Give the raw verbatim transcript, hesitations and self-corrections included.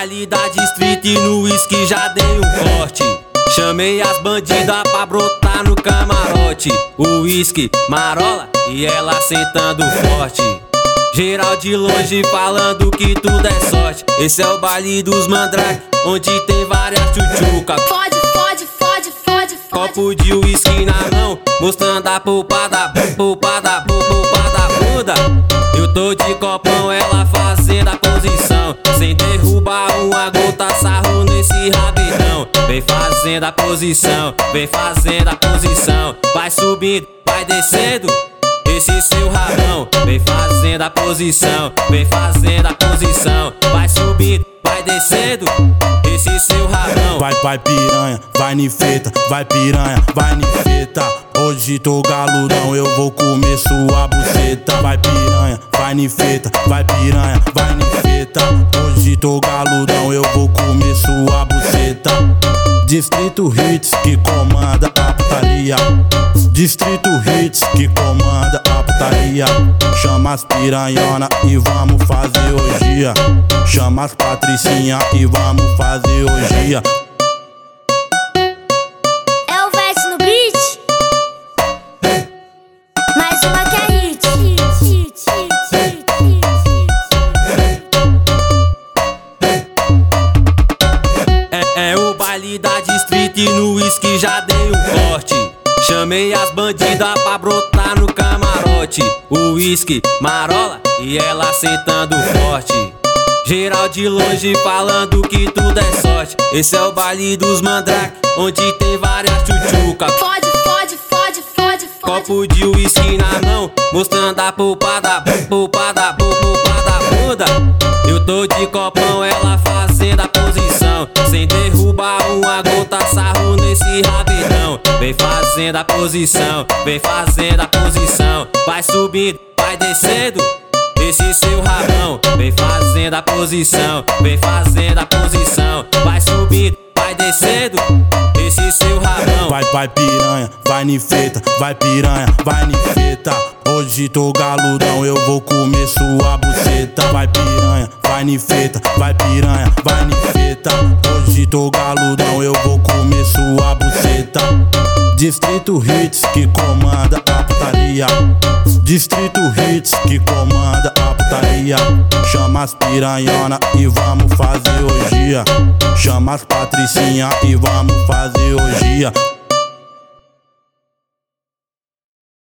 baile da distrito e no uísque já dei um corte. Chamei as bandidas pra brotar no camarote. O uísque, marola e ela sentando forte. Geral de longe falando que tudo é sorte. Esse é o baile dos mandrake, onde tem várias tchutchuca. Fode, fode, fode, fode, fode. Copo de uísque na mão, mostrando a polpa da polpa da polpa da bunda. Eu tô de copão, ela fazendo a posição, sem derrubar uma gota, sarro nesse rabidão. Vem fazendo a posição, vem fazendo a posição. Vai subindo, vai descendo, esse seu rabão. Vem fazendo a posição, vem fazendo a posição. Vai subindo, vai descendo, esse seu rabão. Vai, vai piranha, vai nifeta, vai piranha, vai nifeta. Hoje tô galudão, eu vou comer sua buceta. Vai piranha, vai nifeta, vai piranha, vai nifeta. Hoje tô galudão, eu vou comer sua buceta. Distrito Hits que comanda a putaria. Distrito Hits que comanda a putaria. Chama as piranhona e vamos fazer orgia. Chama as patricinha e vamos fazer orgia. É o Vete no beat. Mais uma que é hit. É, é o baile da distrito e no uísque já dei um corte. Chamei as bandidas pra brotar no camarote. O uísque, marola e ela sentando forte. Geral de longe falando que tudo é sorte. Esse é o baile dos mandrake, onde tem várias tchutchuca. Fode, fode, fode, fode, fode. Copo de uísque na mão, mostrando a polpa da polpa da polpa da bunda. Eu tô de copão, ela fazendo a posição, sem derrubar uma gota, sarro nesse rabidão. Vem fazendo a posição, vem fazendo a posição. Vai subindo, vai descendo, esse seu rabão. Vem fazendo a posição, vem fazendo a posição. Vai subindo, vai descendo, esse seu rabão. Vai, vai piranha, vai nifeta, vai piranha, vai nifeta. Hoje tô galudão, eu vou comer sua buceta. Vai piranha, vai nifeta, vai piranha, vai nifeta. Hoje tô galudão, eu vou comer sua buceta. Distrito Hits que comanda a putaria. Distrito Hits que comanda a putaria. Chama as piranhona e vamos fazer orgia. Chama as patricinha e vamos fazer orgia.